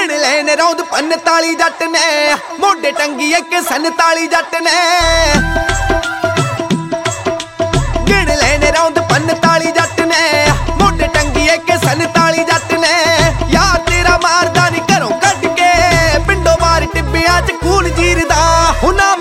ਗਿਣ ਲੈਣ ਰੌਂਦ 45 ਜੱਟ ਨੇ ਮੋਢੇ ਟੰਗੀ ਇੱਕ 47 ਜੱਟ ਨੇ ਗਿਣ ਲੈਣ ਰੌਂਦ 45 ਜੱਟ ਨੇ ਮੋਢੇ ਟੰਗੀ ਇੱਕ 47 ਜੱਟ ਨੇ ਯਾਰ ਤੇਰਾ ਮਾਰਦਾ ਨੀ ਘਰੋਂ ਕੱਢ ਕੇ ਪਿੰਡੋਂ ਬਾਹਰ ਟਿੱਬਿਆਂ 'ਚ ਖੂਨ ਜੀਰਦਾ ਹੁਣਾ